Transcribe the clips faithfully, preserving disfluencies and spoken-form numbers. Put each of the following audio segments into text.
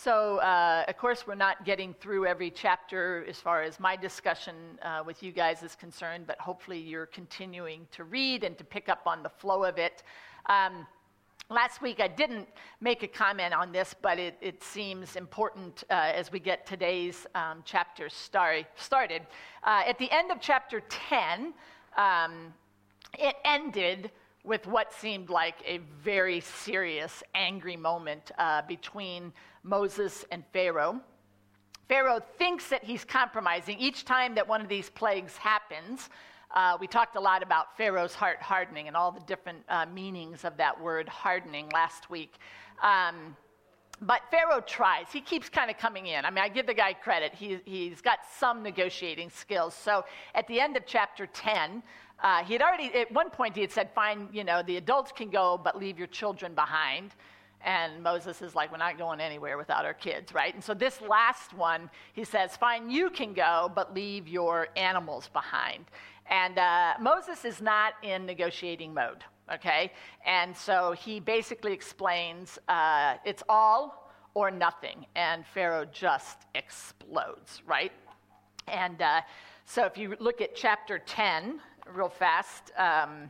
So, uh, of course, we're not getting through every chapter as far as my discussion uh, with you guys is concerned, but hopefully you're continuing to read and to pick up on the flow of it. Um, last week I didn't make a comment on this, but it, it seems important uh, as we get today's um, chapter start, started. Uh, at the end of chapter ten, um, it ended with what seemed like a very serious, angry moment uh, between Moses and Pharaoh. Pharaoh thinks that he's compromising. Each time that one of these plagues happens, uh, we talked a lot about Pharaoh's heart hardening and all the different uh, meanings of that word hardening last week. Um, but Pharaoh tries. He keeps kind of coming in. I mean, I give the guy credit. He, he's got some negotiating skills. So at the end of chapter ten, uh, he had already, at one point he had said, fine, you know, the adults can go, but leave your children behind. And Moses is like, we're not going anywhere without our kids, right? And so this last one, he says, fine, you can go, but leave your animals behind. And uh, Moses is not in negotiating mode, okay? And so he basically explains uh, it's all or nothing. And Pharaoh just explodes, right? And uh, so if you look at chapter ten real fast, um,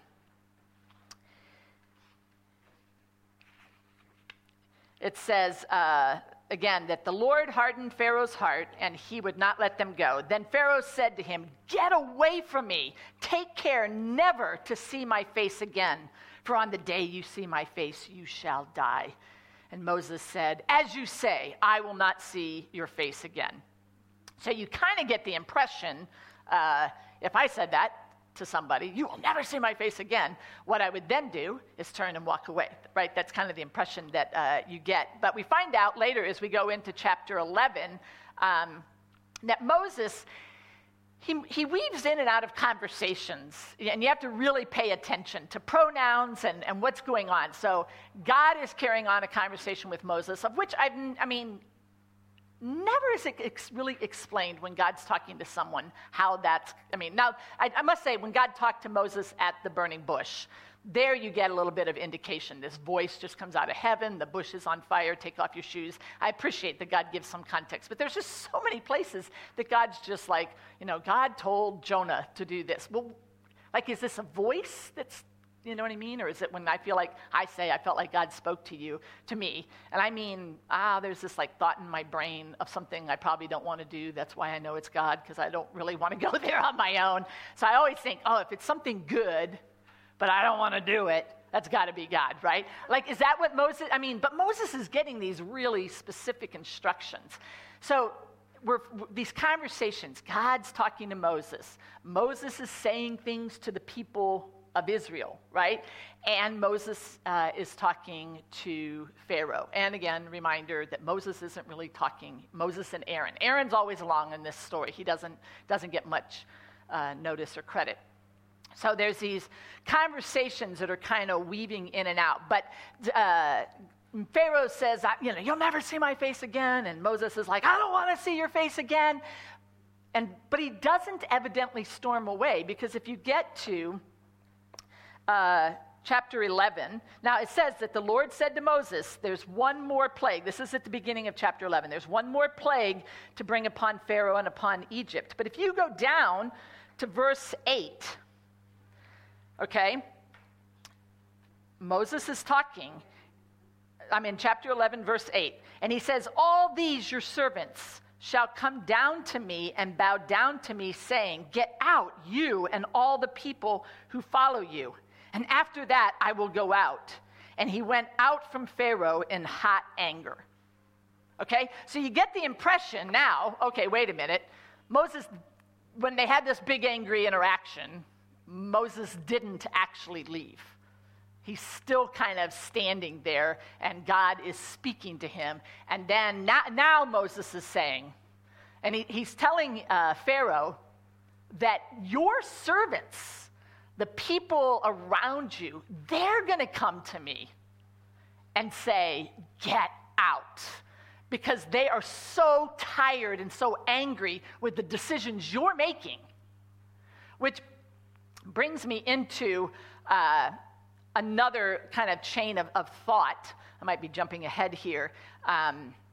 it says, uh, again, that the Lord hardened Pharaoh's heart, and he would not let them go. Then Pharaoh said to him, get away from me. Take care never to see my face again, for on the day you see my face, you shall die. And Moses said, as you say, I will not see your face again. So you kind of get the impression, uh, if I said that to somebody, you will never see my face again, what I would then do is turn and walk away, right? That's kind of the impression that uh, you get. But we find out later as we go into chapter eleven um, that Moses, he, he weaves in and out of conversations, and you have to really pay attention to pronouns and, and what's going on. So God is carrying on a conversation with Moses, of which I've, I mean, never is it ex- really explained when God's talking to someone how that's, I mean, now, I, I must say, when God talked to Moses at the burning bush, there you get a little bit of indication. This voice just comes out of heaven, the bush is on fire, take off your shoes. I appreciate that God gives some context, but there's just so many places that God's just like, you know, God told Jonah to do this. Well, like, is this a voice that's, you know what I mean? Or is it when I feel like I say, I felt like God spoke to you, to me. And I mean, ah, there's this like thought in my brain of something I probably don't want to do. That's why I know it's God, because I don't really want to go there on my own. So I always think, oh, if it's something good, but I don't want to do it, that's got to be God, right? Like, is that what Moses, I mean, but Moses is getting these really specific instructions. So we're, these conversations, God's talking to Moses. Moses is saying things to the people of Israel, right? And Moses uh, is talking to Pharaoh. And again, reminder that Moses isn't really talking, Moses and Aaron. Aaron's always along in this story. He doesn't, doesn't get much uh, notice or credit. So there's these conversations that are kind of weaving in and out. But uh, Pharaoh says, you know, you'll never see my face again. And Moses is like, I don't want to see your face again. And but he doesn't evidently storm away, because if you get to Uh, chapter eleven. Now it says that the Lord said to Moses, there's one more plague. This is at the beginning of chapter eleven. There's one more plague to bring upon Pharaoh and upon Egypt. But if you go down to verse eight, okay, Moses is talking. I'm in chapter eleven, verse eight. And he says, all these your servants shall come down to me and bow down to me, saying, get out, you and all the people who follow you. And after that, I will go out. And he went out from Pharaoh in hot anger. Okay? So you get the impression now, okay, wait a minute. Moses, when they had this big angry interaction, Moses didn't actually leave. He's still kind of standing there, and God is speaking to him. And then now, now Moses is saying, and he, he's telling uh, Pharaoh that your servants, the people around you, they're going to come to me and say, get out. Because they are so tired and so angry with the decisions you're making. Which brings me into uh, another kind of chain of, of thought. I might be jumping ahead here. Um,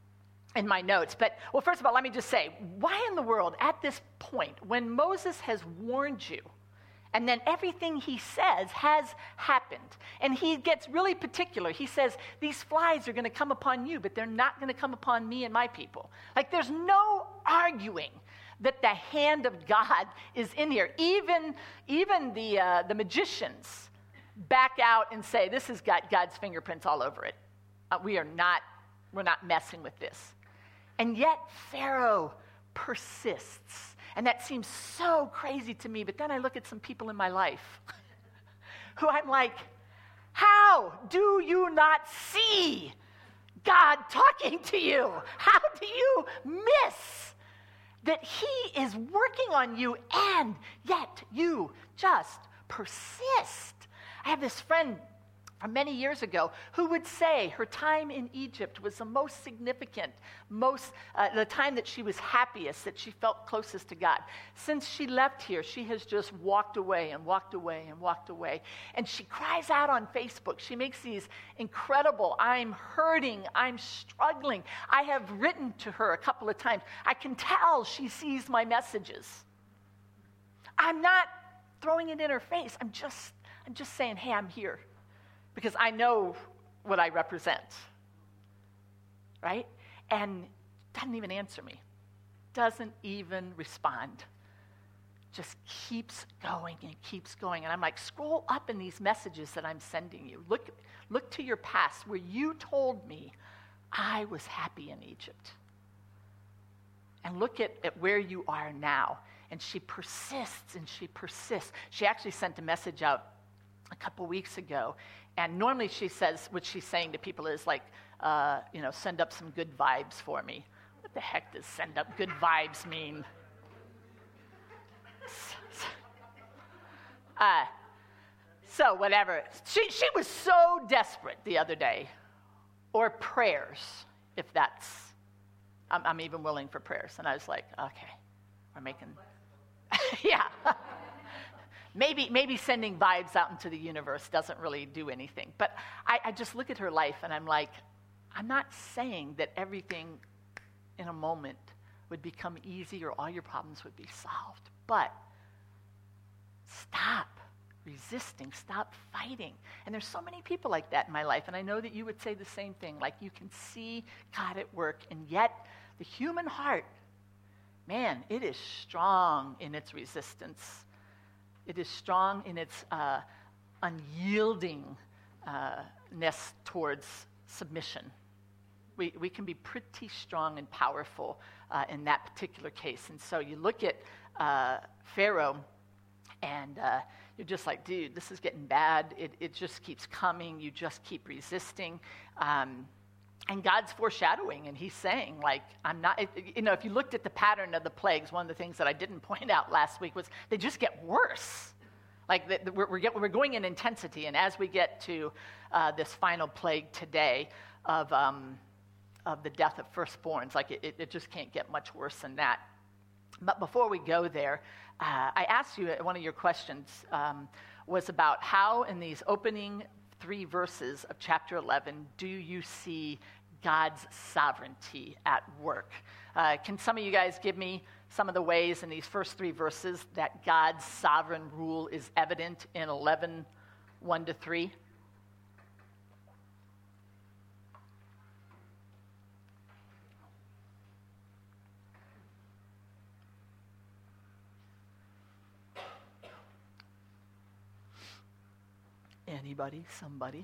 in my notes. But, well, first of all, let me just say, why in the world, at this point, when Moses has warned you, and then everything he says has happened, and he gets really particular. He says, these flies are going to come upon you, but they're not going to come upon me and my people. Like, there's no arguing that the hand of God is in here. Even, even the, uh, the magicians back out and say, this has got God's fingerprints all over it. Uh, we are not, we're not messing with this. And yet Pharaoh persists. And that seems so crazy to me, but then I look at some people in my life who I'm like, how do you not see God talking to you? How do you miss that he is working on you and yet you just persist? I have this friend from many years ago who would say her time in Egypt was the most significant, most uh, the time that she was happiest, that she felt closest to God. Since she left here, she has just walked away and walked away and walked away. And she cries out on Facebook. She makes these incredible, I'm hurting, I'm struggling. I have written to her a couple of times. I can tell she sees my messages. I'm not throwing it in her face. I'm just, I'm just saying, hey, I'm here. Because I know what I represent, right? And doesn't even answer me, doesn't even respond, just keeps going and keeps going. And I'm like, scroll up in these messages that I'm sending you. Look, look to your past where you told me I was happy in Egypt. And look at, at where you are now. And she persists and she persists. She actually sent a message out a couple weeks ago. And normally she says, what she's saying to people is like, uh, you know, send up some good vibes for me. What the heck does send up good vibes mean? Uh, so whatever. She, she was so desperate the other day. Or prayers, if that's, I'm, I'm even willing for prayers. And I was like, okay, we're making, yeah. Maybe maybe sending vibes out into the universe doesn't really do anything. But I, I just look at her life and I'm like, I'm not saying that everything in a moment would become easy or all your problems would be solved. But stop resisting, stop fighting. And there's so many people like that in my life. And I know that you would say the same thing. Like, you can see God at work. And yet the human heart, man, it is strong in its resistance. It is strong in its uh, unyieldingness towards submission. We, we can be pretty strong and powerful uh, in that particular case. And so you look at uh, Pharaoh, and uh, you're just like, dude, this is getting bad. It, it just keeps coming. You just keep resisting. Um, And God's foreshadowing, and he's saying, like, I'm not, it, you know, if you looked at the pattern of the plagues, one of the things that I didn't point out last week was they just get worse. Like, the, the, we're, we're, get, we're going in intensity, and as we get to uh, this final plague today of, um, of the death of firstborns, like, it, it just can't get much worse than that. But before we go there, uh, I asked you, one of your questions um, was about how in these opening three verses of chapter eleven do you see God's sovereignty at work? Uh, can some of you guys give me some of the ways in these first three verses that God's sovereign rule is evident in eleven, one to three? Anybody? Somebody?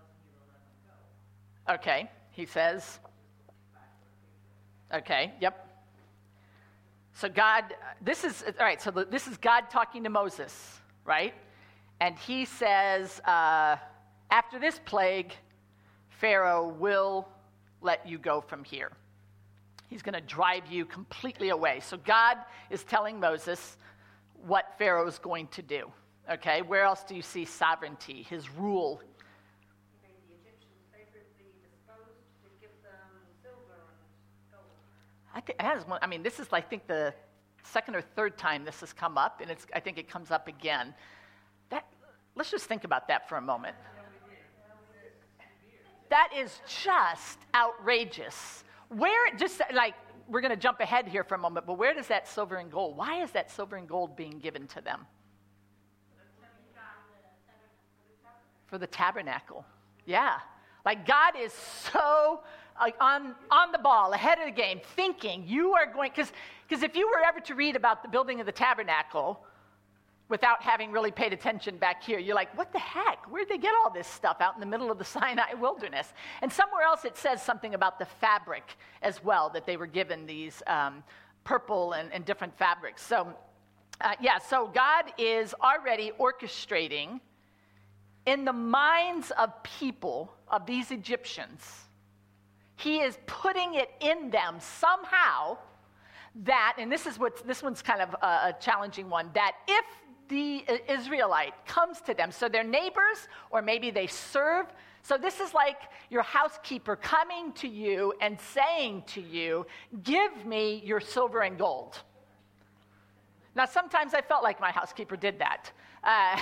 Okay, he says. Okay, yep. So God, this is, all right, so the, this is God talking to Moses, right? And he says, uh, after this plague, Pharaoh will let you go from here. He's going to drive you completely away. So God is telling Moses what Pharaoh's going to do. Okay, where else do you see sovereignty, his rule? He made the Egyptians favorably disposed to give them silver and gold. I, th- that is one, I mean, this is, I think, the second or third time this has come up, and it's, I think it comes up again. That, let's just think about that for a moment. That is just outrageous. where, just like, we're going to jump ahead here for a moment, but where does that silver and gold, why is that silver and gold being given to them? For the tabernacle. Yeah. Like God is so uh, on, on the ball, ahead of the game, thinking you are going, because because if you were ever to read about the building of the tabernacle without having really paid attention back here, you're like, what the heck? Where'd they get all this stuff out in the middle of the Sinai wilderness? And somewhere else it says something about the fabric as well, that they were given these um, purple and, and different fabrics. So, uh, yeah, so God is already orchestrating in the minds of people, of these Egyptians, he is putting it in them somehow that, and this is what this one's kind of a, a challenging one, that if the Israelite comes to them, so they're neighbors, or maybe they serve, so this is like your housekeeper coming to you and saying to you, give me your silver and gold. Now, sometimes I felt like my housekeeper did that. Uh,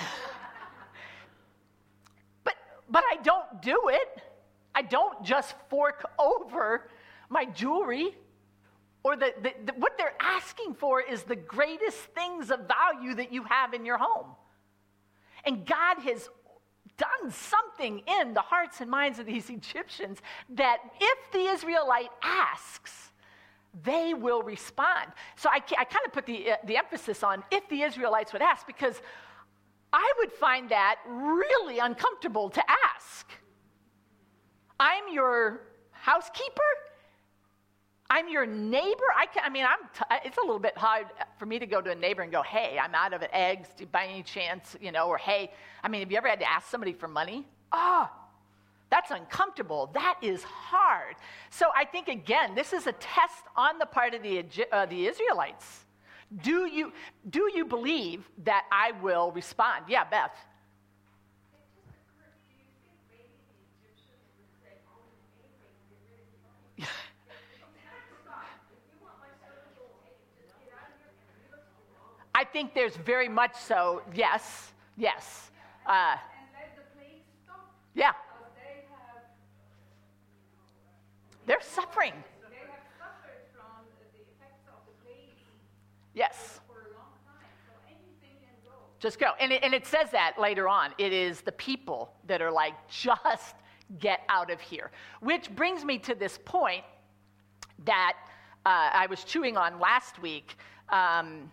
but, but I don't do it. I don't just fork over my jewelry. Or the, the, the, what they're asking for is the greatest things of value that you have in your home. And God has done something in the hearts and minds of these Egyptians that if the Israelite asks, they will respond. So I, I kind of put the, uh, the emphasis on if the Israelites would ask, because I would find that really uncomfortable to ask. I'm your housekeeper? I'm your neighbor? I, can, I mean, I'm t- it's a little bit hard for me to go to a neighbor and go, hey, I'm out of eggs, do you by any chance, you know, or hey, I mean, have you ever had to ask somebody for money? Oh, that's uncomfortable. That is hard. So I think, again, this is a test on the part of the, uh, the Israelites. Do you, do you believe that I will respond? Yeah, Beth. I think there's very much so, yes, yes. Uh, and let the plague stop. Yeah. They have, They're suffering. they have suffered from the effects of the plague Yes. for a long time. So anything can go. Just go. And it, and it says that later on. It is the people that are like, just get out of here. Which brings me to this point that uh, I was chewing on last week. Um,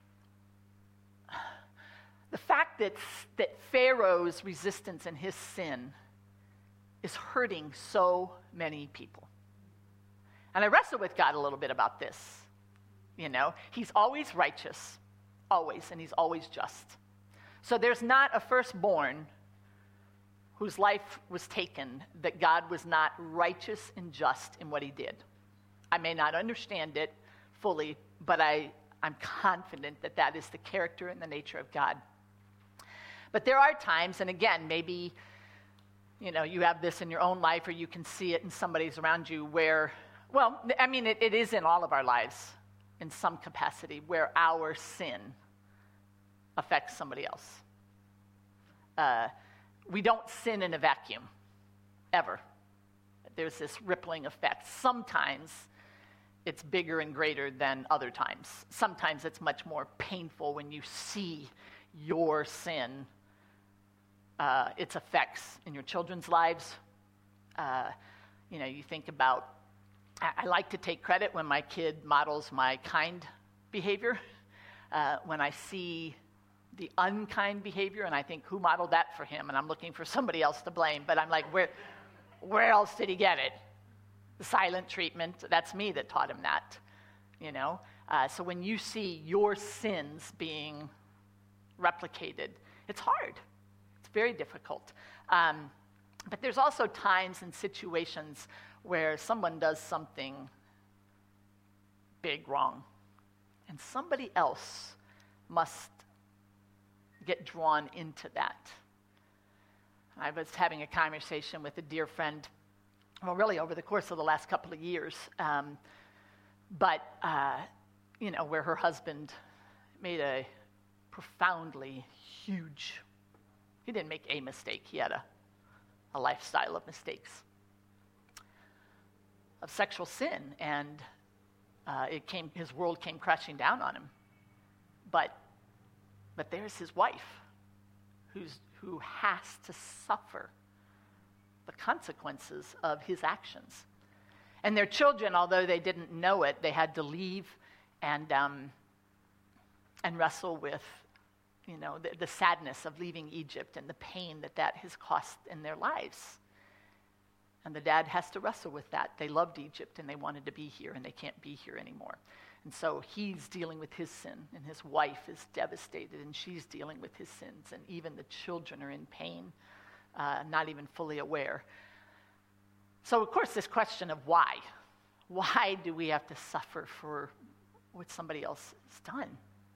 The fact that, that Pharaoh's resistance and his sin is hurting so many people. And I wrestle with God a little bit about this. You know, he's always righteous, always, and he's always just. So there's not a firstborn whose life was taken that God was not righteous and just in what he did. I may not understand it fully, but I, I'm confident that that is the character and the nature of God. But there are times, and again, maybe, you know, you have this in your own life or you can see it in somebody's around you where, well, I mean, it, it is in all of our lives in some capacity where our sin affects somebody else. Uh, we don't sin in a vacuum, ever. There's this rippling effect. Sometimes it's bigger and greater than other times. Sometimes it's much more painful when you see your sin, uh, its effects in your children's lives. Uh, you know, you think about, I, I like to take credit when my kid models my kind behavior. Uh, when I see the unkind behavior and I think, who modeled that for him? And I'm looking for somebody else to blame, but I'm like, where, where else did he get it? The silent treatment, that's me that taught him that, you know? Uh, so when you see your sins being replicated, it's hard. It's very difficult. Um, but there's also times and situations where someone does something big wrong, and somebody else must get drawn into that. I was having a conversation with a dear friend, well, really over the course of the last couple of years, um, but, uh, you know, where her husband made a profoundly huge, he didn't make a mistake, he had a, a lifestyle of mistakes. of sexual sin, and uh, it came, his world came crashing down on him. But, but there's his wife, who's, who has to suffer the consequences of his actions. And their children, although they didn't know it, they had to leave and um, and wrestle with, you know, the, the sadness of leaving Egypt and the pain that that has cost in their lives. And the dad has to wrestle with that. They loved Egypt and they wanted to be here, and they can't be here anymore. And so he's dealing with his sin, and his wife is devastated, and she's dealing with his sins, and even the children are in pain, uh, not even fully aware. So, of course, this question of why. Why do we have to suffer for what somebody else has done?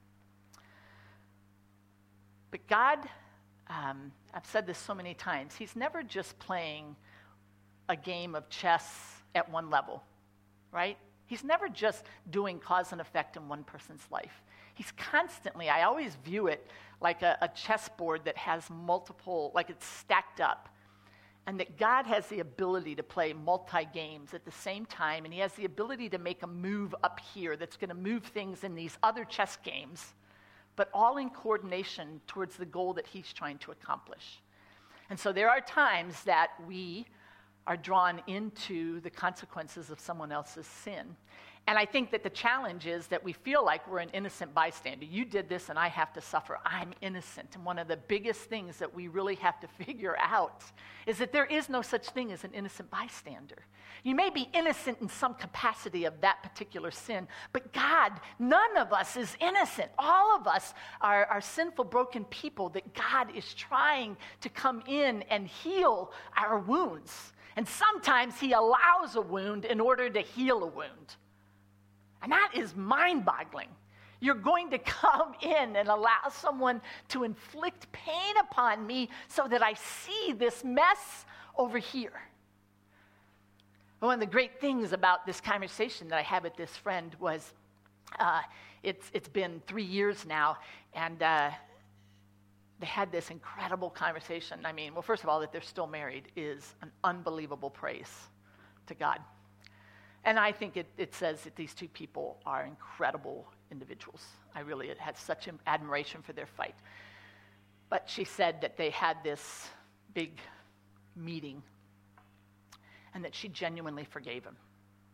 But God, um, I've said this so many times, he's never just playing a game of chess at one level, right? He's never just doing cause and effect in one person's life. He's constantly, I always view it like a, a chessboard that has multiple, like it's stacked up. And that God has the ability to play multi-games at the same time, and he has the ability to make a move up here that's going to move things in these other chess games, but all in coordination towards the goal that he's trying to accomplish. And so there are times that we are drawn into the consequences of someone else's sin. And I think that the challenge is that we feel like we're an innocent bystander. You did this and I have to suffer. I'm innocent. And one of the biggest things that we really have to figure out is that there is no such thing as an innocent bystander. You may be innocent in some capacity of that particular sin, but God, none of us is innocent. All of us are, are sinful, broken people that God is trying to come in and heal our wounds. And sometimes he allows a wound in order to heal a wound. And that is mind-boggling. You're going to come in and allow someone to inflict pain upon me so that I see this mess over here. One of the great things about this conversation that I had with this friend was uh, it's it's been three years now, and uh, they had this incredible conversation. I mean, well, first of all, that they're still married is an unbelievable praise to God. And I think it, it says that these two people are incredible individuals. I really had such admiration for their fight. But she said that they had this big meeting and that she genuinely forgave him.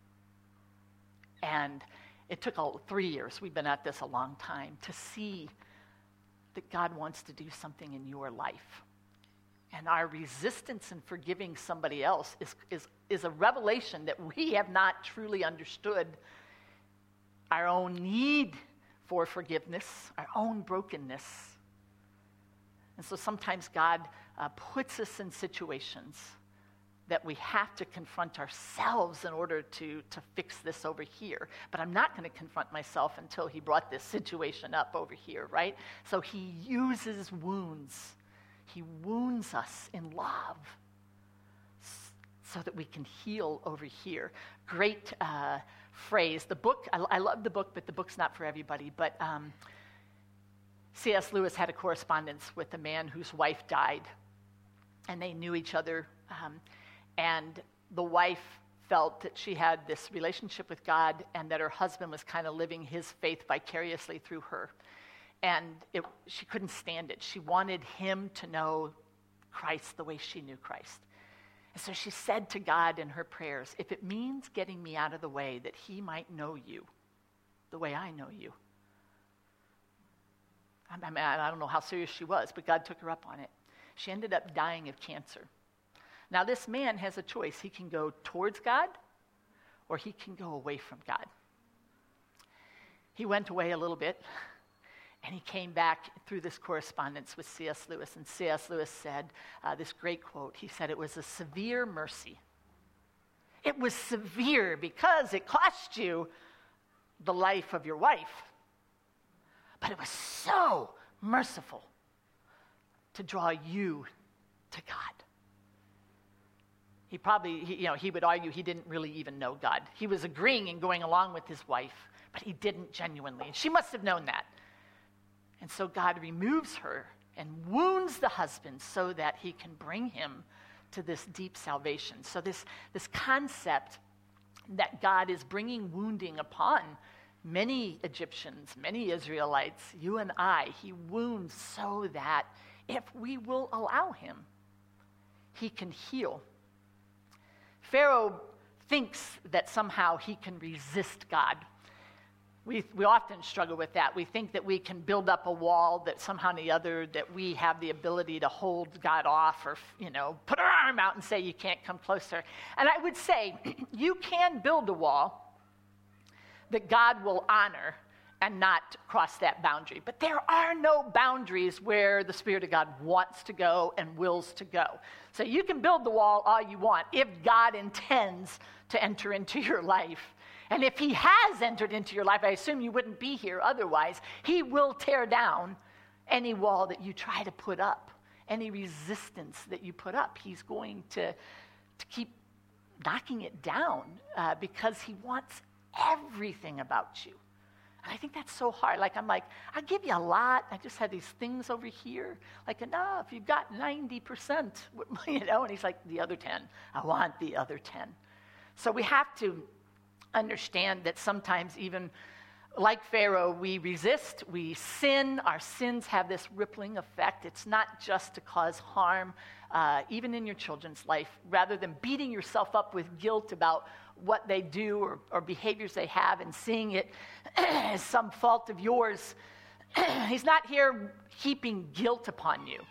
And it took all three years, we've been at this a long time, to see that God wants to do something in your life. And our resistance in forgiving somebody else is, is, is a revelation that we have not truly understood our own need for forgiveness, our own brokenness. And so sometimes God uh, puts us in situations that we have to confront ourselves in order to, to fix this over here. But I'm not going to confront myself until he brought this situation up over here, right? So he uses wounds. He wounds us in love so that we can heal over here. Great uh, phrase. The book, I, I love the book, but the book's not for everybody. But um, C S Lewis had a correspondence with a man whose wife died, and they knew each other. Um, and the wife felt that she had this relationship with God and that her husband was kind of living his faith vicariously through her. And it, she couldn't stand it. She wanted him to know Christ the way she knew Christ. And so she said to God in her prayers, if it means getting me out of the way that he might know you the way I know you. I, mean, I don't know how serious she was, but God took her up on it. She ended up dying of cancer. Now this man has a choice. He can go towards God or he can go away from God. He went away a little bit. And he came back through this correspondence with C S Lewis. And C S Lewis said uh, this great quote. He said, it was a severe mercy. It was severe because it cost you the life of your wife. But it was so merciful to draw you to God. He probably, he, you know, he would argue he didn't really even know God. He was agreeing and going along with his wife, but he didn't genuinely. And she must have known that. And so God removes her and wounds the husband so that he can bring him to this deep salvation. So this, this concept that God is bringing wounding upon many Egyptians, many Israelites, you and I. He wounds so that if we will allow him, he can heal. Pharaoh thinks that somehow he can resist God. We, we often struggle with that. We think that we can build up a wall, that somehow or the other, that we have the ability to hold God off or, you know, put our arm out and say, you can't come closer. And I would say, you can build a wall that God will honor and not cross that boundary. But there are no boundaries where the Spirit of God wants to go and wills to go. So you can build the wall all you want if God intends to enter into your life. And if he has entered into your life, I assume you wouldn't be here otherwise, he will tear down any wall that you try to put up, any resistance that you put up. He's going to, to keep knocking it down uh, because he wants everything about you. And I think that's so hard. Like, I'm like, I'll give you a lot. I just had these things over here. Like, enough, you've got ninety percent, you know? And he's like, the other ten. I want the other ten. So we have to understand that sometimes even like Pharaoh, we resist, we sin. Our sins have this rippling effect. It's not just to cause harm, uh, even in your children's life. Rather than beating yourself up with guilt about what they do or, or behaviors they have and seeing it as some fault of yours, he's not here heaping guilt upon you.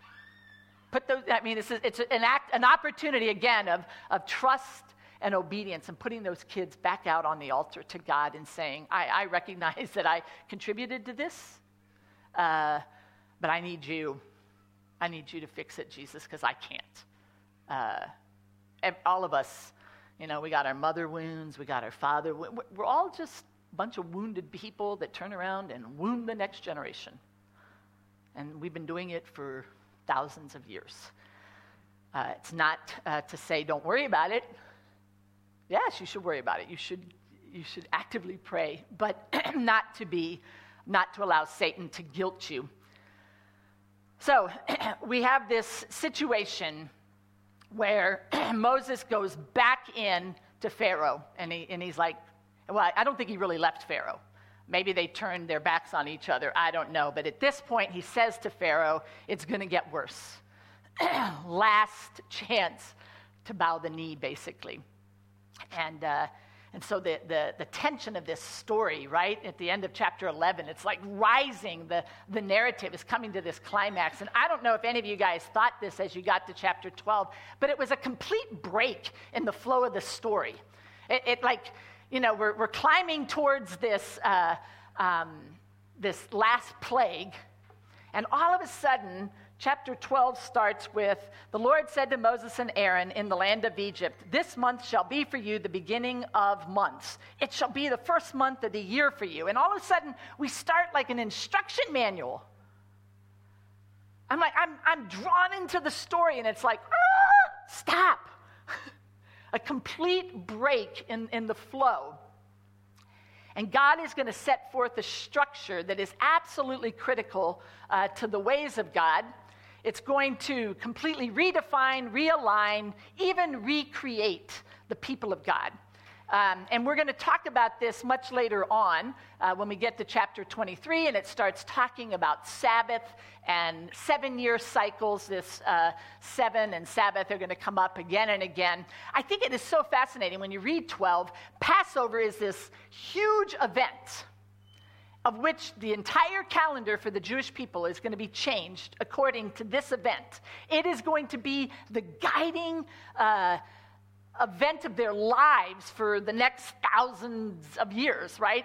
Put those, I mean, it's, a, it's an act, an opportunity again of, of trust and obedience and putting those kids back out on the altar to God and saying, I, I recognize that I contributed to this, uh, but I need you. I need you to fix it, Jesus, because I can't. Uh, and all of us, you know, we got our mother wounds, we got our father wounds. We're all just a bunch of wounded people that turn around and wound the next generation. And we've been doing it for thousands of years. Uh, it's not uh, to say don't worry about it. Yes, you should worry about it. You should, you should actively pray, but not to be, not to allow Satan to guilt you. So we have this situation where Moses goes back in to Pharaoh, and he and he's like, well, I don't think he really left Pharaoh. Maybe they turned their backs on each other. I don't know. But at this point, he says to Pharaoh, it's going to get worse. Last chance to bow the knee, basically. And uh, and so the, the the tension of this story, right, at the end of chapter eleven, it's like rising. The, the narrative is coming to this climax. And I don't know if any of you guys thought this as you got to chapter twelve, but it was a complete break in the flow of the story. It, it like, you know, we're, we're climbing towards this, uh, um, this last plague, and all of a sudden, chapter twelve starts with, the Lord said to Moses and Aaron in the land of Egypt, this month shall be for you the beginning of months. It shall be the first month of the year for you. And all of a sudden, we start like an instruction manual. I'm like, I'm, I'm drawn into the story, and it's like, ah, stop. A complete break in, in the flow. And God is going to set forth a structure that is absolutely critical uh, to the ways of God. It's going to completely redefine, realign, even recreate the people of God. Um, and we're going to talk about this much later on uh, when we get to chapter twenty-three, and it starts talking about Sabbath and seven-year cycles. This uh, seven and Sabbath are going to come up again and again. I think it is so fascinating when you read twelve. Passover is this huge event of which the entire calendar for the Jewish people is going to be changed according to this event. It is going to be the guiding uh, event of their lives for the next thousands of years, right?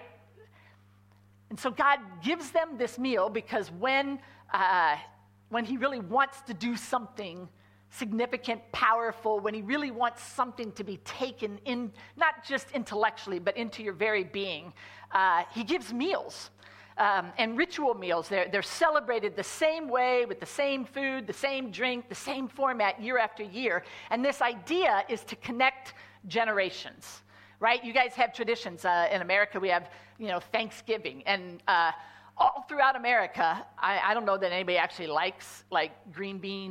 And so God gives them this meal because when, uh, when he really wants to do something significant, powerful, when he really wants something to be taken in, not just intellectually, but into your very being, uh, he gives meals um, and ritual meals. They're, they're celebrated the same way, with the same food, the same drink, the same format year after year. And this idea is to connect generations, right? You guys have traditions. Uh, in America, we have, you know, Thanksgiving. And uh, all throughout America, I, I don't know that anybody actually likes, like, green bean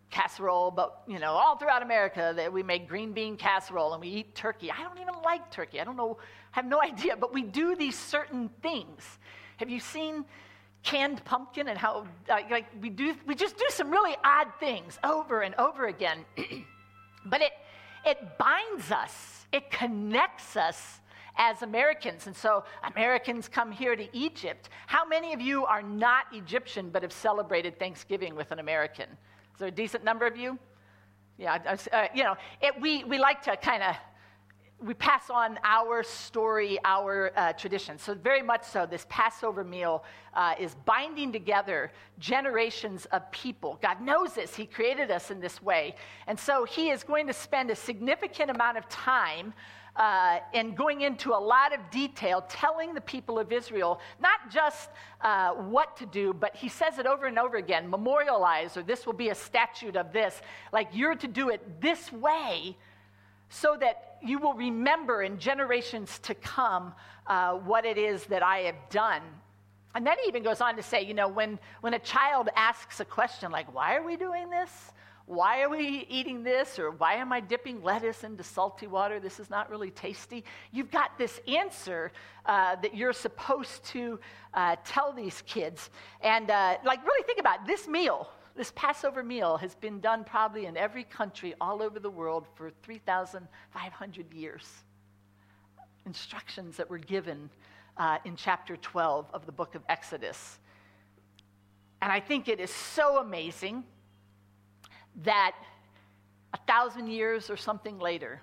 casserole, but, you know, all throughout America that we make green bean casserole and we eat turkey. I don't even like turkey. I don't know, I have no idea, but we do these certain things. Have you seen canned pumpkin and how, uh, like, we do, we just do some really odd things over and over again. But it, it binds us. It connects us as Americans. And so Americans come here to Egypt. How many of you are not Egyptian but have celebrated Thanksgiving with an American? Is there a decent number of you? Yeah, uh, you know, it, we, we like to kind of, we pass on our story, our uh, tradition. So very much so, this Passover meal uh, is binding together generations of people. God knows this. He created us in this way. And so he is going to spend a significant amount of time Uh, and going into a lot of detail, telling the people of Israel not just uh, what to do, but he says it over and over again, memorialize, or this will be a statute of this, like you're to do it this way so that you will remember in generations to come uh, what it is that I have done. And then he even goes on to say, you know, when, when a child asks a question like, why are we doing this? Why are we eating this? Or why am I dipping lettuce into salty water? This is not really tasty. You've got this answer uh, that you're supposed to uh, tell these kids. And uh, like really think about it. This meal, this Passover meal has been done probably in every country all over the world for three thousand five hundred years. Instructions that were given uh, in chapter twelve of the book of Exodus. And I think it is so amazing that a thousand years or something later,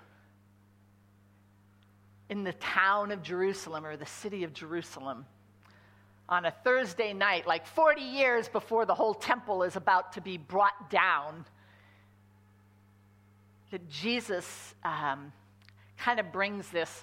in the town of Jerusalem or the city of Jerusalem, on a Thursday night, like forty years before the whole temple is about to be brought down, that Jesus um, kind of brings this,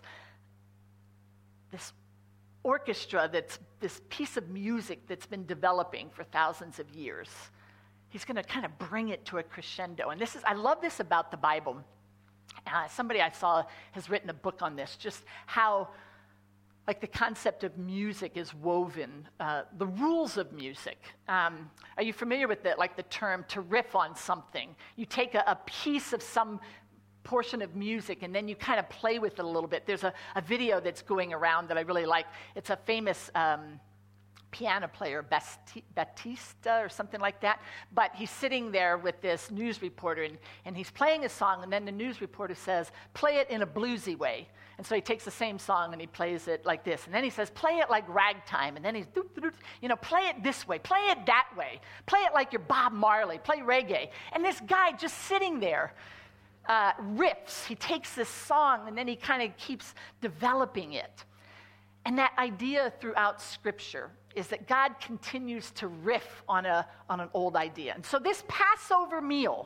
this orchestra, that's this piece of music that's been developing for thousands of years. He's going to kind of bring it to a crescendo. And this is, I love this about the Bible. Uh, somebody I saw has written a book on this, just how, like, the concept of music is woven, uh, the rules of music. Um, are you familiar with the, like the term to riff on something? You take a, a piece of some portion of music and then you kind of play with it a little bit. There's a, a video that's going around that I really like. It's a famous Um, piano player, Batista or something like that, but he's sitting there with this news reporter and, and he's playing a song, and then the news reporter says, play it in a bluesy way. And so he takes the same song and he plays it like this, and then he says, play it like ragtime, and then he's, doop, doop, doop, you know, play it this way, play it that way, play it like you're Bob Marley, play reggae. And this guy just sitting there uh, riffs. He takes this song and then he kind of keeps developing it. And that idea throughout Scripture is that God continues to riff on a on an old idea. And so this Passover meal,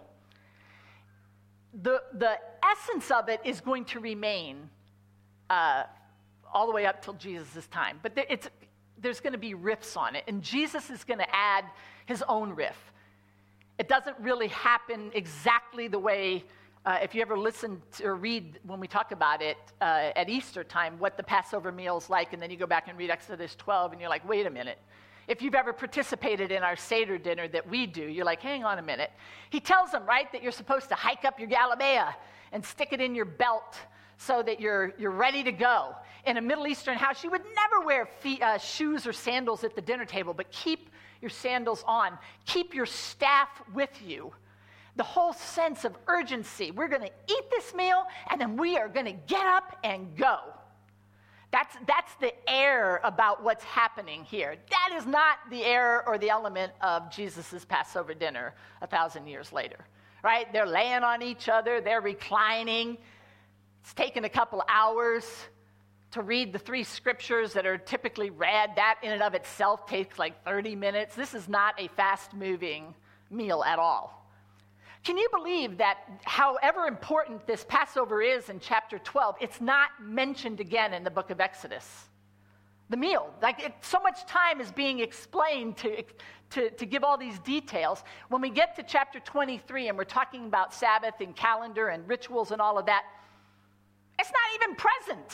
the the essence of it is going to remain uh, all the way up till Jesus' time. But there, it's, there's going to be riffs on it, and Jesus is going to add his own riff. It doesn't really happen exactly the way, uh, if you ever listen to, or read when we talk about it uh, at Easter time, what the Passover meal is like, and then you go back and read Exodus twelve, and you're like, wait a minute. If you've ever participated in our Seder dinner that we do, you're like, hang on a minute. He tells them, right, that you're supposed to hike up your Galabea and stick it in your belt so that you're you're ready to go. In a Middle Eastern house, you would never wear feet, uh, shoes or sandals at the dinner table, but keep your sandals on. Keep your staff with you. The whole sense of urgency. We're going to eat this meal, and then we are going to get up and go. That's, that's the air about what's happening here. That is not the air or the element of Jesus' Passover dinner a thousand years later, right? They're laying on each other. They're reclining. It's taken a couple hours to read the three scriptures that are typically read. That in and of itself takes like thirty minutes. This is not a fast-moving meal at all. Can you believe that however important this Passover is in chapter twelve, it's not mentioned again in the book of Exodus? The meal, like it, so much time is being explained to, to, to give all these details. When we get to chapter twenty-three and we're talking about Sabbath and calendar and rituals and all of that, it's not even present.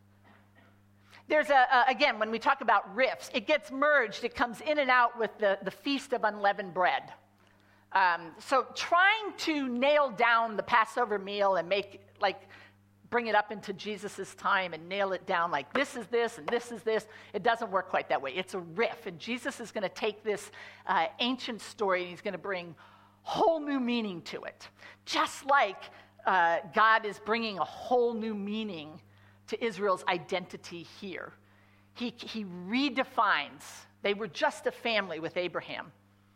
There's a, a, again, when we talk about riffs, it gets merged. It comes in and out with the, the Feast of Unleavened Bread. Um, so trying to nail down the Passover meal and make, like, bring it up into Jesus' time and nail it down like this is this and this is this, it doesn't work quite that way. It's a riff, and Jesus is going to take this uh, ancient story and he's going to bring whole new meaning to it. Just like uh, God is bringing a whole new meaning to Israel's identity here. He, he redefines. They were just a family with Abraham.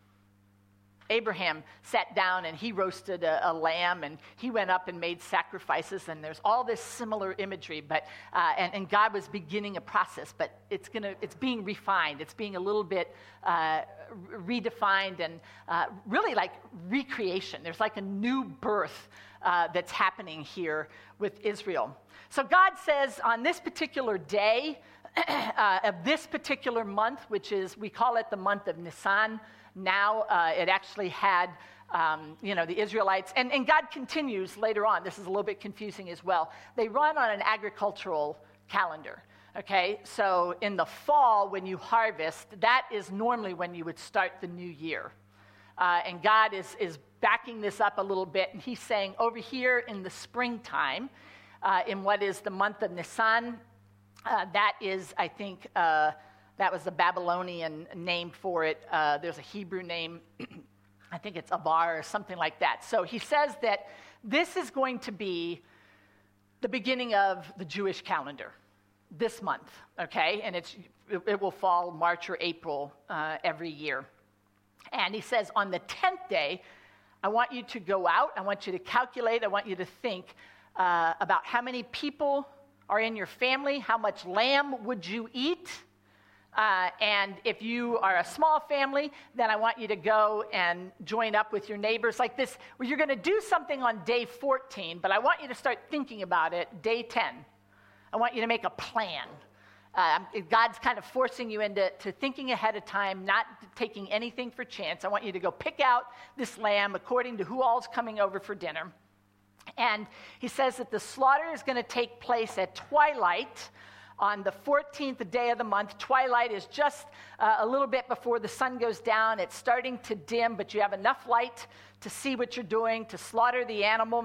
Abraham sat down and he roasted a, a lamb, and he went up and made sacrifices, and there's all this similar imagery, but uh, and, and God was beginning a process, but it's gonna it's being refined, it's being a little bit uh, redefined, and uh, really like recreation. There's like a new birth uh, that's happening here with Israel. So God says on this particular day uh, of this particular month, which is, we call it the month of Nisan. Now uh, it actually had, um, you know, the Israelites, and, and God continues later on. This is a little bit confusing as well. They run on an agricultural calendar, okay? So in the fall, when you harvest, that is normally when you would start the new year. Uh, and God is, is backing this up a little bit, and he's saying over here in the springtime, uh, in what is the month of Nisan, uh, that is, I think... Uh, That was the Babylonian name for it. Uh, there's a Hebrew name. I think it's Avar or something like that. So he says that this is going to be the beginning of the Jewish calendar this month, okay? And it's it, it will fall March or April uh, every year. And he says on the tenth day, I want you to go out. I want you to calculate. I want you to think uh, about how many people are in your family. How much lamb would you eat? Uh, and if you are a small family, then I want you to go and join up with your neighbors like this. Well, you're going to do something on day fourteen, but I want you to start thinking about it day ten. I want you to make a plan. Uh, God's kind of forcing you into to thinking ahead of time, not taking anything for chance. I want you to go pick out this lamb according to who all's coming over for dinner. And he says that the slaughter is going to take place at twilight on the fourteenth day of the month. Twilight is just uh, a little bit before the sun goes down. It's starting to dim, but you have enough light to see what you're doing, to slaughter the animal,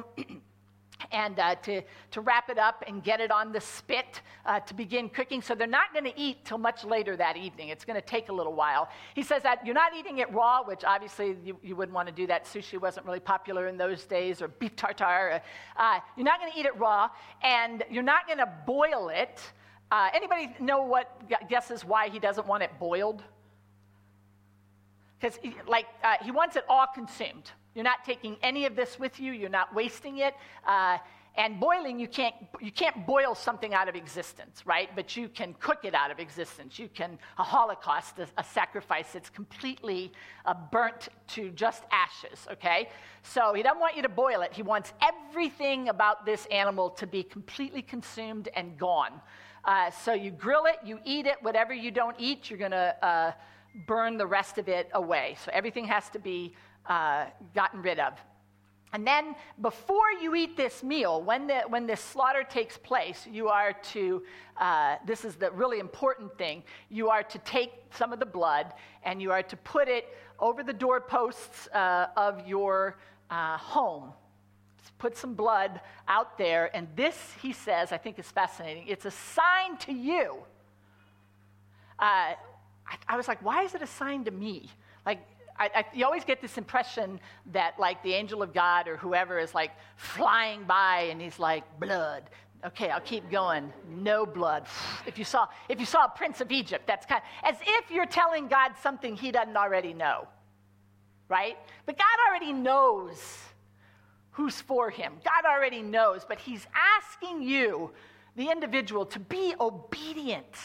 and uh, to, to wrap it up and get it on the spit uh, to begin cooking. So they're not going to eat till much later that evening. It's going to take a little while. He says that you're not eating it raw, which obviously you, you wouldn't want to do that. Sushi wasn't really popular in those days, or beef tartare. Uh, you're not going to eat it raw, and you're not going to boil it. Uh, anybody know what guesses why he doesn't want it boiled? Because like uh, he wants it all consumed. You're not taking any of this with you. You're not wasting it. Uh, and boiling, you can't you can't boil something out of existence, right? But you can cook it out of existence. You can a holocaust, a, a sacrifice that's completely uh, burnt to just ashes. Okay, so he doesn't want you to boil it. He wants everything about this animal to be completely consumed and gone. Uh, so you grill it, you eat it. Whatever you don't eat, you're going to uh, burn the rest of it away. So everything has to be uh, gotten rid of. And then before you eat this meal, when the when this slaughter takes place, you are to, uh, this is the really important thing, you are to take some of the blood and you are to put it over the doorposts uh, of your uh, home. Put some blood out there, and this, he says, I think is fascinating. It's a sign to you. Uh, I, I was like, why is it a sign to me? Like, I, I, you always get this impression that, like, the angel of God or whoever is, like, flying by, and he's like, blood. Okay, I'll keep going. No blood. If you saw, if you saw a prince of Egypt, that's kind of, as if you're telling God something he doesn't already know, right? But God already knows who's for him. God already knows, but he's asking you, the individual, to be obedient.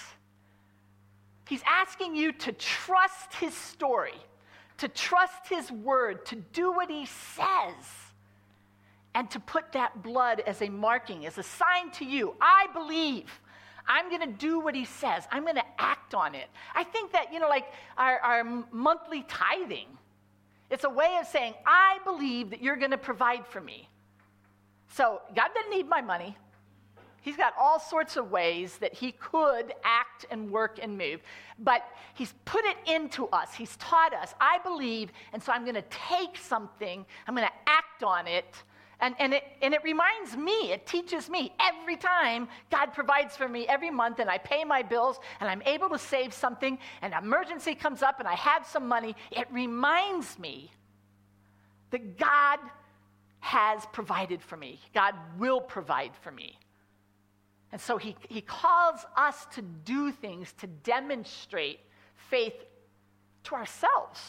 He's asking you to trust his story, to trust his word, to do what he says, and to put that blood as a marking, as a sign to you. I believe. I'm going to do what he says. I'm going to act on it. I think that, you know, like our, our monthly tithing, it's a way of saying, I believe that you're going to provide for me. So God doesn't need my money. He's got all sorts of ways that he could act and work and move. But he's put it into us. He's taught us. I believe, and so I'm going to take something. I'm going to act on it. And, and, it, and it reminds me, it teaches me every time God provides for me every month and I pay my bills and I'm able to save something and an emergency comes up and I have some money, it reminds me that God has provided for me. God will provide for me. And so he, he calls us to do things to demonstrate faith to ourselves.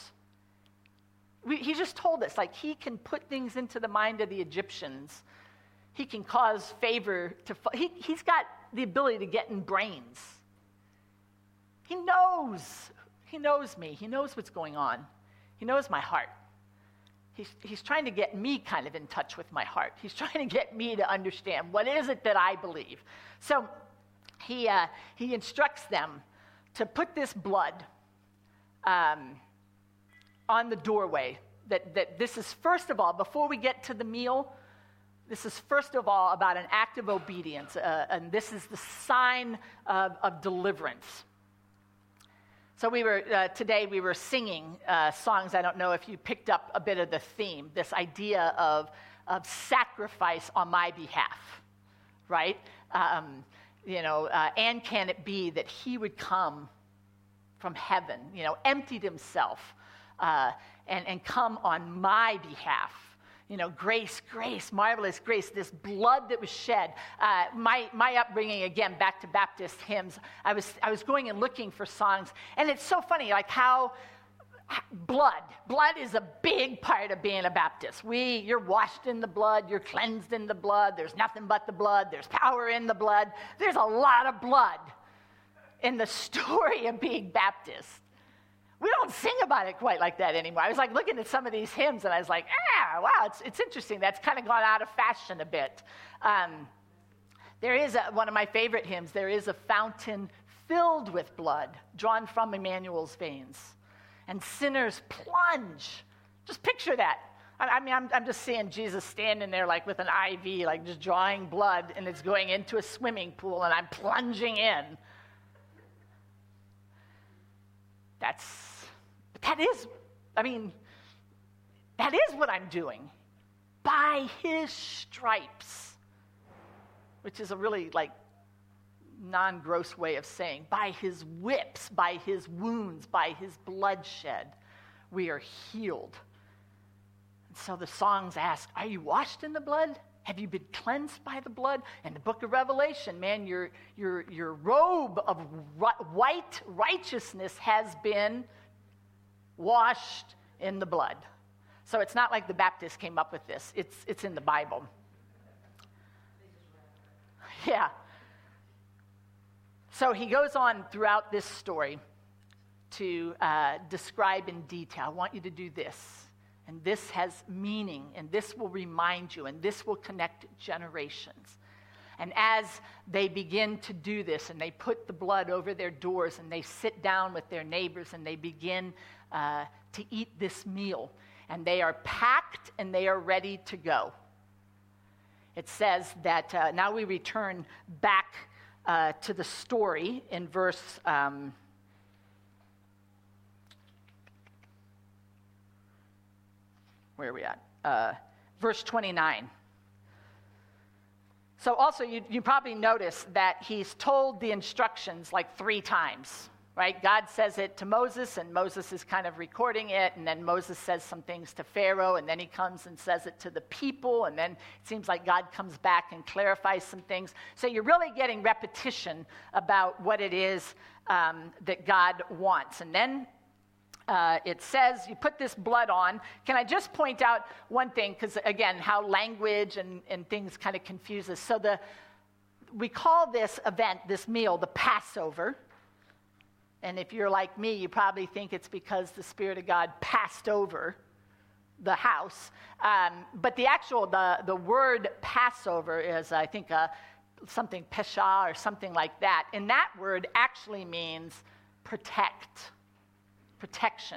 We, he just told us, like, he can put things into the mind of the Egyptians. He can cause favor to, he, he's got the ability to get in brains. He knows, he knows me. He knows what's going on. He knows my heart. He's, he's trying to get me kind of in touch with my heart. He's trying to get me to understand what is it that I believe. So he, uh, he instructs them to put this blood um, on the doorway. That, that this is, first of all, before we get to the meal, this is first of all about an act of obedience. Uh, and this is the sign of, of deliverance. So we were, uh, today we were singing uh, songs. I don't know if you picked up a bit of the theme, this idea of, of sacrifice on my behalf, right? Um, you know, uh, and can it be that he would come from heaven, you know, emptied himself uh, and, and come on my behalf. You know, grace, grace, marvelous grace, this blood that was shed. Uh, my my upbringing, again, back to Baptist hymns, I was I was going and looking for songs, and it's so funny, like how blood, blood is a big part of being a Baptist. We, you're washed in the blood, you're cleansed in the blood, there's nothing but the blood, there's power in the blood. There's a lot of blood in the story of being Baptist. We don't sing about it quite like that anymore. I was like looking at some of these hymns and I was like, ah, wow, it's, it's interesting. That's kind of gone out of fashion a bit. Um, there is a, one of my favorite hymns. There is a fountain filled with blood drawn from Emmanuel's veins. And sinners plunge. Just picture that. I, I mean, I'm, I'm just seeing Jesus standing there like with an I V, like just drawing blood, and it's going into a swimming pool and I'm plunging in. That's, that is, I mean, that is what I'm doing. By his stripes, which is a really like non-gross way of saying, by his whips, by his wounds, by his bloodshed, we are healed. And so the songs ask, are you washed in the blood? Have you been cleansed by the blood? In the book of Revelation, man, your, your, your robe of white righteousness has been washed in the blood. So it's not like the Baptists came up with this. It's, it's in the Bible. Yeah. So he goes on throughout this story to uh, describe in detail. I want you to do this. And this has meaning, and this will remind you, and this will connect generations. And as they begin to do this, and they put the blood over their doors, and they sit down with their neighbors, and they begin uh, to eat this meal, and they are packed, and they are ready to go. It says that, uh, now we return back uh, to the story in verse... Um, Where are we at? Uh, verse twenty-nine. So also, you, you probably notice that he's told the instructions like three times, right? God says it to Moses, and Moses is kind of recording it, and then Moses says some things to Pharaoh, and then he comes and says it to the people, and then it seems like God comes back and clarifies some things. So you're really getting repetition about what it is um, that God wants. And then Uh, it says you put this blood on. Can I just point out one thing? Because, again, how language and, and things kind of confuse us. So the, we call this event, this meal, the Passover. And if you're like me, you probably think it's because the Spirit of God passed over the house. Um, but the actual, the, the word Passover is, I think, uh, something pesha or something like that. And that word actually means protect. Protection.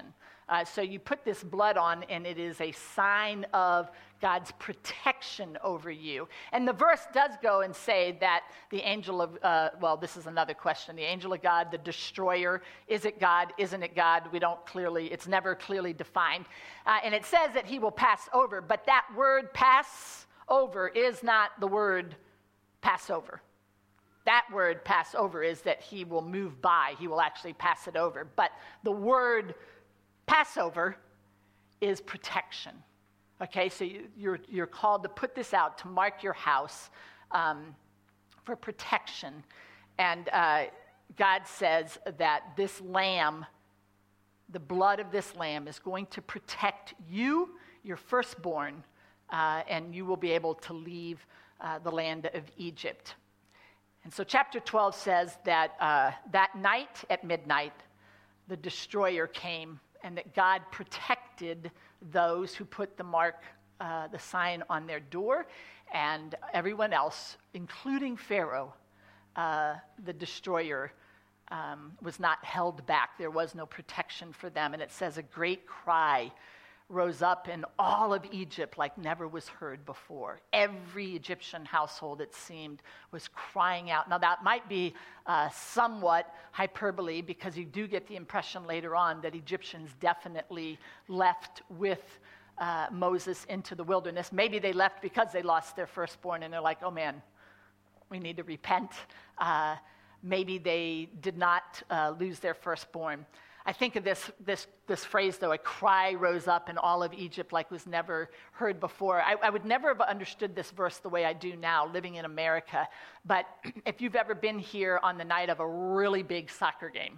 Uh, so you put this blood on, and it is a sign of God's protection over you. And the verse does go and say that the angel of, uh, well, this is another question. The angel of God, the destroyer, is it God? Isn't it God? We don't clearly, it's never clearly defined. Uh, and it says that he will pass over, but that word pass over is not the word Passover. That word Passover is that he will move by. He will actually pass it over. But the word Passover is protection. Okay, so you, you're, you're called to put this out, to mark your house um, for protection. And uh, God says that this lamb, the blood of this lamb, is going to protect you, your firstborn, uh, and you will be able to leave uh, the land of Egypt. And so chapter twelve says that uh, that night at midnight, the destroyer came, and that God protected those who put the mark, uh, the sign on their door, and everyone else, including Pharaoh, uh, the destroyer, um, was not held back. There was no protection for them. And it says a great cry rose up in all of Egypt like never was heard before. Every Egyptian household, it seemed, was crying out. Now, that might be uh, somewhat hyperbole, because you do get the impression later on that Egyptians definitely left with uh, Moses into the wilderness. Maybe they left because they lost their firstborn, and they're like, oh man, we need to repent. Uh, maybe they did not uh, lose their firstborn. I think of this, this, this phrase, though, a cry rose up in all of Egypt like was never heard before. I, I would never have understood this verse the way I do now, living in America. But if you've ever been here on the night of a really big soccer game,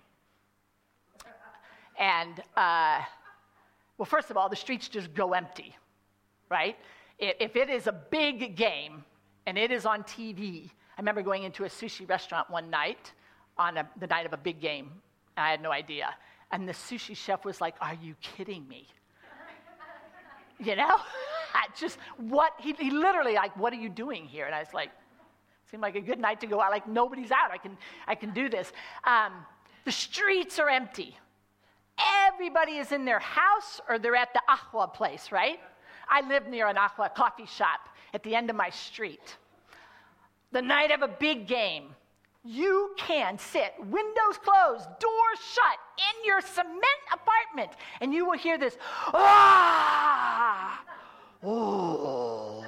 and, uh, well, first of all, the streets just go empty, right? If it is a big game and it is on T V, I remember going into a sushi restaurant one night on a, the night of a big game. I had no idea. And the sushi chef was like, are you kidding me? You know? Just what, he, he literally like, what are you doing here? And I was like, seemed like a good night to go out. Like, nobody's out. I can, I can do this. Um, the streets are empty. Everybody is in their house or they're at the Ahwa place, right? I live near an Ahwa coffee shop at the end of my street. The night of a big game, you can sit, windows closed, doors shut, in your cement apartment, and you will hear this, ah, oh,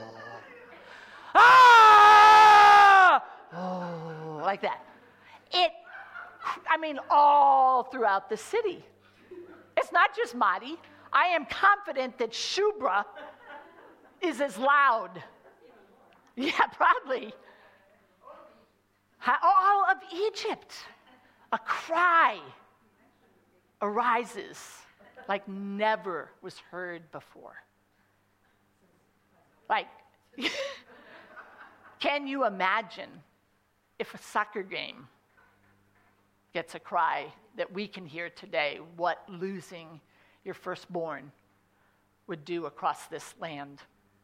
ah, oh, like that. It, I mean, all throughout the city. It's not just Mahdi. I am confident that Shubra is as loud. Yeah, probably. All of Egypt, a cry arises like never was heard before. Like, can you imagine if a soccer game gets a cry that we can hear today, what losing your firstborn would do across this land?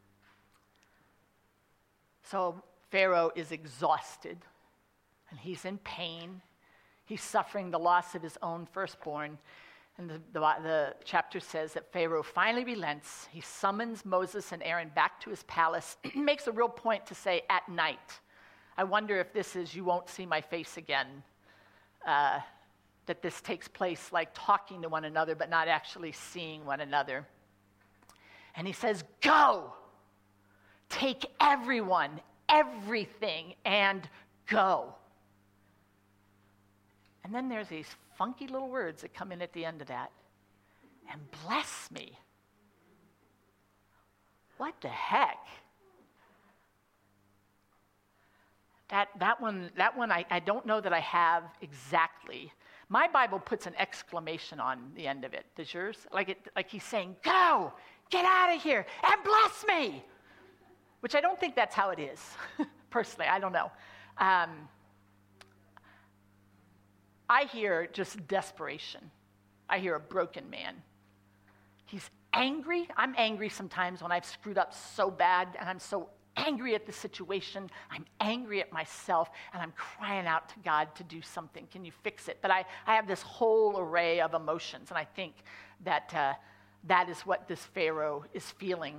So Pharaoh is exhausted. And he's in pain. He's suffering the loss of his own firstborn. And the, the, the chapter says that Pharaoh finally relents. He summons Moses and Aaron back to his palace. He makes a real point to say, at night. I wonder if this is, you won't see my face again. Uh, that this takes place like talking to one another, but not actually seeing one another. And he says, go. Take everyone, everything, and go. And then there's these funky little words that come in at the end of that. And bless me. What the heck? That that one, that one I, I don't know that I have exactly. My Bible puts an exclamation on the end of it. Does yours? Like it, like he's saying, go, get out of here, and bless me. Which I don't think that's how it is. Personally, I don't know. Um, I hear just desperation. I hear a broken man. He's angry. I'm angry sometimes when I've screwed up so bad and I'm so angry at the situation. I'm angry at myself, and I'm crying out to God to do something. Can you fix it? But I, I have this whole array of emotions, and I think that uh, that is what this Pharaoh is feeling.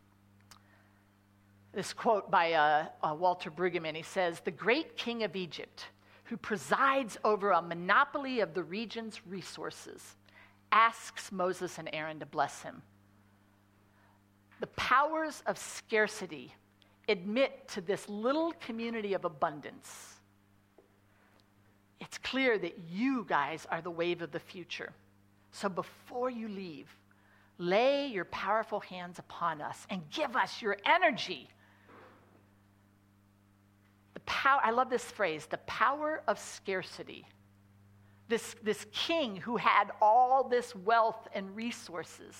This quote by uh, uh, Walter Brueggemann, he says, "The great king of Egypt, who presides over a monopoly of the region's resources, asks Moses and Aaron to bless him. The powers of scarcity admit to this little community of abundance. It's clear that you guys are the wave of the future. So before you leave, lay your powerful hands upon us and give us your energy." The power, I love this phrase, the power of scarcity. This, this king who had all this wealth and resources,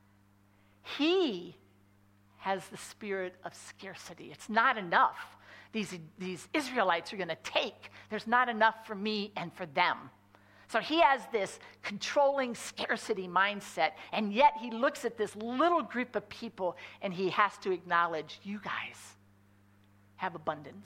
he has the spirit of scarcity. It's not enough. These, these Israelites are going to take. There's not enough for me and for them. So he has this controlling scarcity mindset, and yet he looks at this little group of people and he has to acknowledge, you guys have abundance.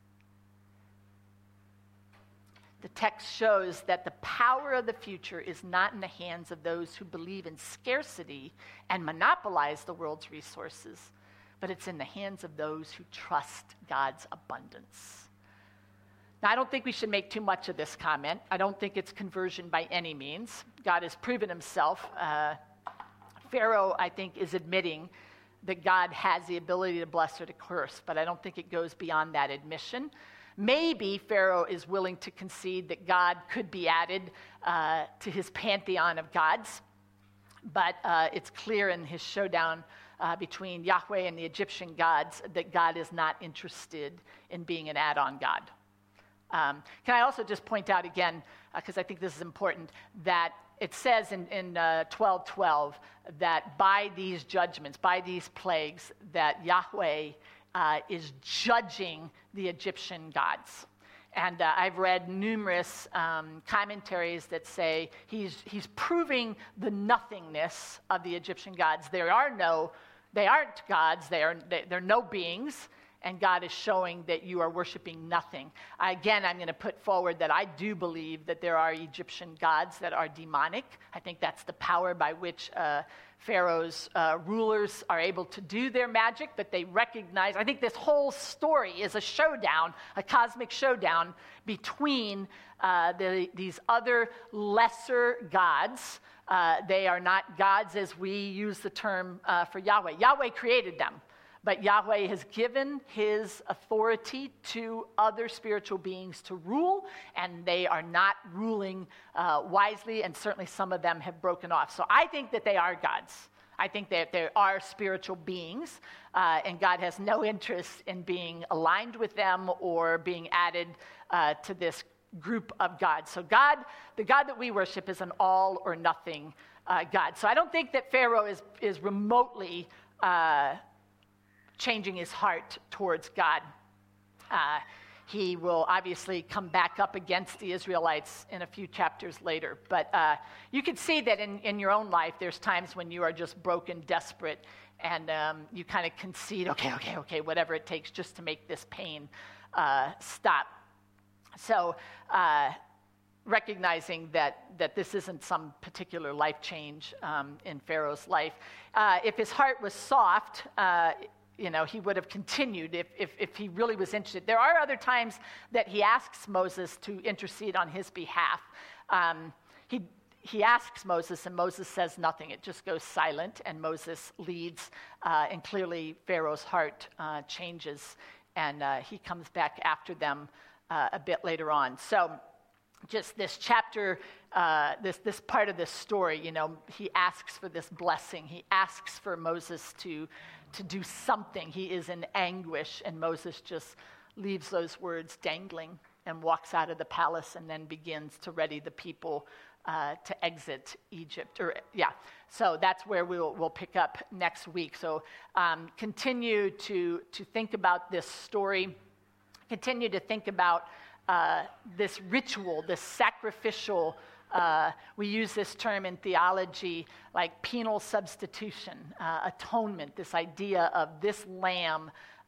The text shows that the power of the future is not in the hands of those who believe in scarcity and monopolize the world's resources, but it's in the hands of those who trust God's abundance. Now, I don't think we should make too much of this comment. I don't think it's conversion by any means. God has proven himself. Uh, Pharaoh, I think, is admitting that God has the ability to bless or to curse, but I don't think it goes beyond that admission. Maybe Pharaoh is willing to concede that God could be added uh, to his pantheon of gods, but uh, it's clear in his showdown uh, between Yahweh and the Egyptian gods that God is not interested in being an add-on God. Um, can I also just point out again, because uh, I think this is important, that it says in, in uh, twelve twelve that by these judgments, by these plagues, that Yahweh Uh, is judging the Egyptian gods. And uh, I've read numerous um, commentaries that say he's, he's proving the nothingness of the Egyptian gods. There are no, they aren't gods, they are, they, they're no beings, and God is showing that you are worshiping nothing. Again, I'm going to put forward that I do believe that there are Egyptian gods that are demonic. I think that's the power by which uh, Pharaoh's uh, rulers are able to do their magic, but they recognize, I think this whole story is a showdown, a cosmic showdown between uh, the, these other lesser gods. Uh, they are not gods as we use the term uh, for Yahweh. Yahweh created them. But Yahweh has given his authority to other spiritual beings to rule, and they are not ruling uh, wisely, and certainly some of them have broken off. So I think that they are gods. I think that there are spiritual beings, uh, and God has no interest in being aligned with them or being added uh, to this group of gods. So God, the God that we worship is an all or nothing uh, God. So I don't think that Pharaoh is, is remotely Uh, changing his heart towards God. Uh, he will obviously come back up against the Israelites in a few chapters later. But uh, you can see that in, in your own life, there's times when you are just broken, desperate, and um, you kind of concede, okay, okay, okay, whatever it takes just to make this pain uh, stop. So uh, recognizing that, that this isn't some particular life change um, in Pharaoh's life. Uh, if his heart was soft, uh, you know, he would have continued if, if, if he really was interested. There are other times that he asks Moses to intercede on his behalf. Um, he, he asks Moses, and Moses says nothing. It just goes silent, and Moses leads, uh, and clearly Pharaoh's heart uh, changes, and uh, he comes back after them uh, a bit later on. So just this chapter, uh, this, this part of this story, you know, he asks for this blessing. He asks for Moses to to do something. He is in anguish, and Moses just leaves those words dangling and walks out of the palace and then begins to ready the people uh, to exit Egypt. Or yeah, so that's where we'll we'll pick up next week. So um, continue to to think about this story. Continue to think about uh, this ritual, this sacrificial. Uh, we use this term in theology like penal substitution, uh, atonement, this idea of this lamb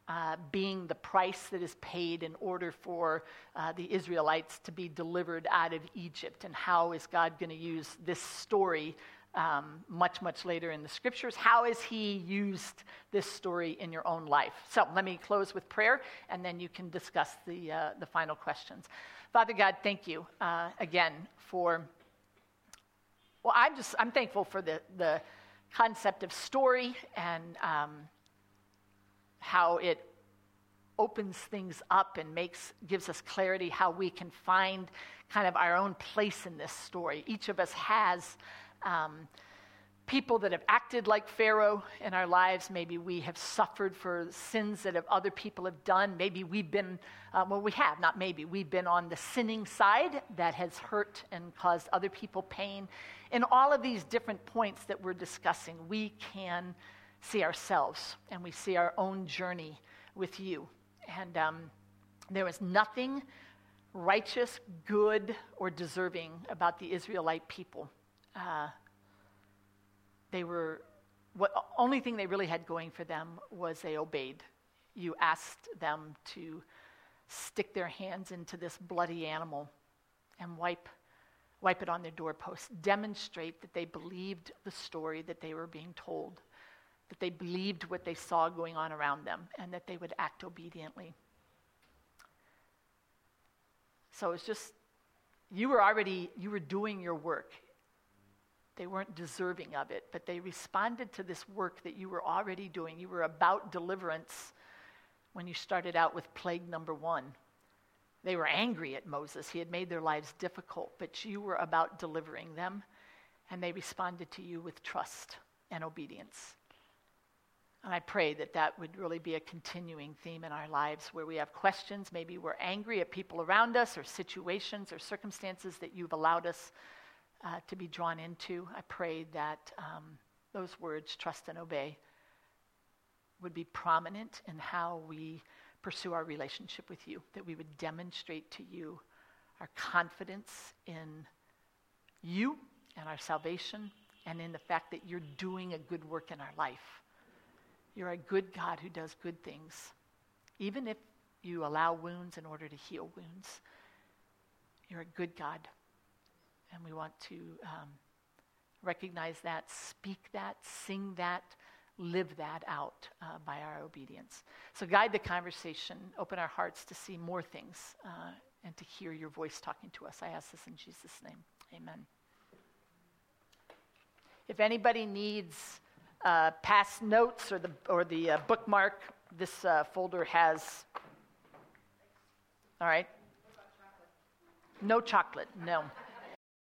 uh, being the price that is paid in order for uh, the Israelites to be delivered out of Egypt. And how is God going to use this story um, much, much later in the scriptures? How has he used this story in your own life? So let me close with prayer, and then you can discuss the, uh, the final questions. Father God, thank you uh, again for, well, I'm just, I'm thankful for the, the concept of story and um, how it opens things up and makes gives us clarity how we can find kind of our own place in this story. Each of us has um, people that have acted like Pharaoh in our lives. Maybe we have suffered for sins that have other people have done. Maybe we've been, uh, well, we have, not maybe, we've been on the sinning side that has hurt and caused other people pain. In all of these different points that we're discussing, we can see ourselves and we see our own journey with you. And um, there was nothing righteous, good, or deserving about the Israelite people. Uh, they were, what only thing they really had going for them was they obeyed. You asked them to stick their hands into this bloody animal and wipe, wipe it on their doorposts, demonstrate that they believed the story that they were being told, that they believed what they saw going on around them, and that they would act obediently. So it's just, you were already, you were doing your work. They weren't deserving of it, but they responded to this work that you were already doing. You were about deliverance when you started out with plague number one. They were angry at Moses. He had made their lives difficult, but you were about delivering them, and they responded to you with trust and obedience. And I pray that that would really be a continuing theme in our lives where we have questions. Maybe we're angry at people around us or situations or circumstances that you've allowed us uh, to be drawn into. I pray that um, those words, trust and obey, would be prominent in how we pursue our relationship with you, that we would demonstrate to you our confidence in you and our salvation and in the fact that you're doing a good work in our life. You're a good God who does good things. Even if you allow wounds in order to heal wounds, you're a good God. And we want to um, recognize that, speak that, sing that, live that out uh, by our obedience. So guide the conversation, open our hearts to see more things uh, and to hear your voice talking to us. I ask this in Jesus' name. Amen. If anybody needs Uh, past notes or the or the uh, bookmark, this uh, folder has. All right. No chocolate, no.